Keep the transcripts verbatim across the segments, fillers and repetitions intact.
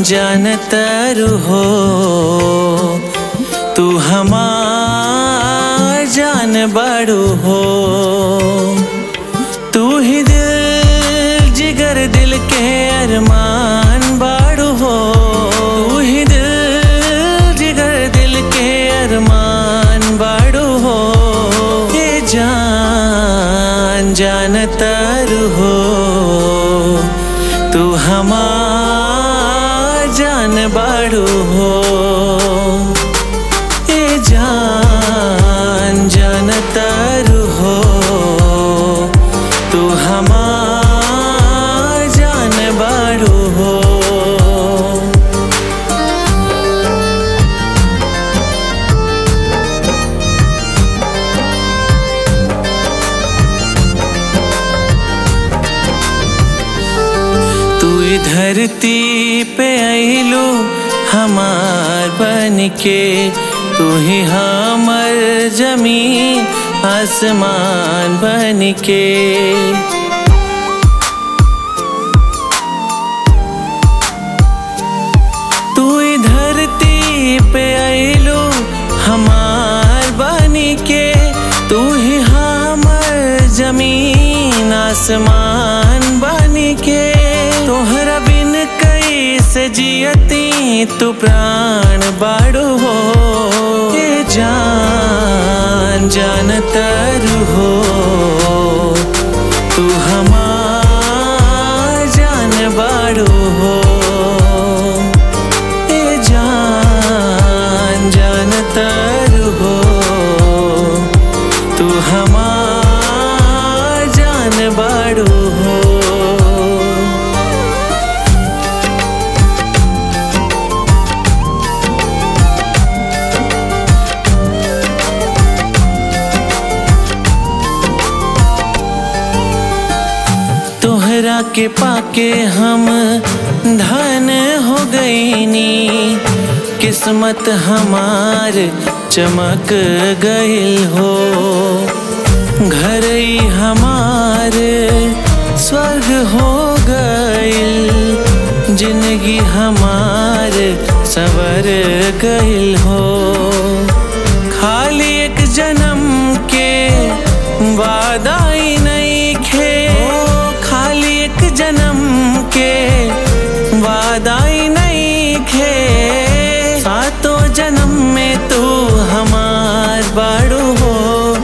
जानतर हो तू हमार जान बड़ू हो। तू ही दिल जिगर दिल के अरमान बड़ू हो। तू ही दिल जिगर दिल के अरमान बड़ू हो। ये जान जानतर हो तू हमार जान बड़ू हो। ये जान जानतर हो तू हमार जान बड़ू हो। तू धरती पे आइलू हमार बन के। तू ही हमर जमीन आसमान बन के। तू धरती पे आइलू हमार बन के। तू ही हमर जमीन आसमान बन के। तोहरा बिन कैसे जियती तू प्राण बाड़ू हो। ये जान जानतर हो तू हमार जान बाड़ू हो। ये जान जानतर हो तू हमार जान बाड़ू हो। तोहरा के पाके हम धन हो गईनी। किस्मत हमार चमक गइल हो। घर ही हमार स्वर्ग हो गइल। जिंदगी हमार संवर गइल हो। खाली एक जन्म के वादा ही नहीं खे। खाली एक जन्म के वादा ही नहीं खे। सातों जन्म में तू हमार बाड़ू हो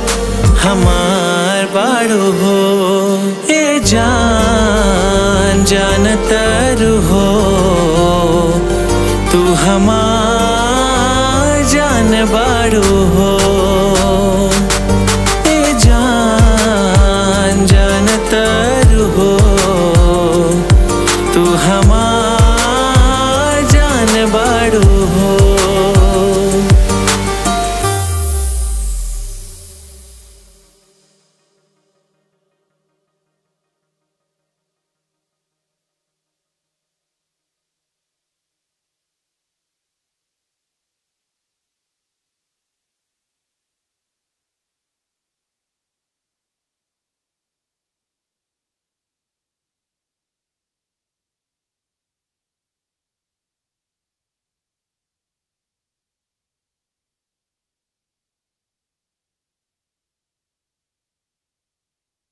हमार बाड़ू हो। ये जान जानतर हो तू हमार जान बाड़ू हो।